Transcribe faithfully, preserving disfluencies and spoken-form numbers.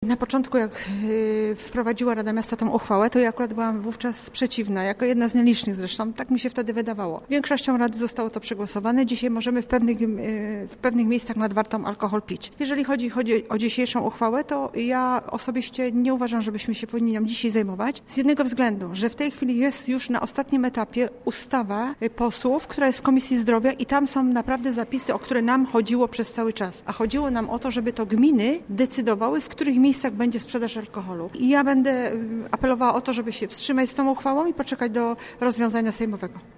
Na początku, jak yy, wprowadziła Rada Miasta tą uchwałę, to ja akurat byłam wówczas przeciwna, jako jedna z nielicznych zresztą, tak mi się wtedy wydawało. Większością Rady zostało to przegłosowane. Dzisiaj możemy w pewnych, yy, w pewnych miejscach nad Wartą alkohol pić. Jeżeli chodzi, chodzi o dzisiejszą uchwałę, to ja osobiście nie uważam, żebyśmy się powinni nią dzisiaj zajmować. Z jednego względu, że w tej chwili jest już na ostatnim etapie ustawa posłów, która jest w Komisji Zdrowia i tam są naprawdę zapisy, o które nam chodziło przez cały czas. A chodziło nam o to, żeby to gminy decydowały, w których miejscach będzie sprzedaż alkoholu. I ja będę apelowała o to, żeby się wstrzymać z tą uchwałą i poczekać do rozwiązania sejmowego.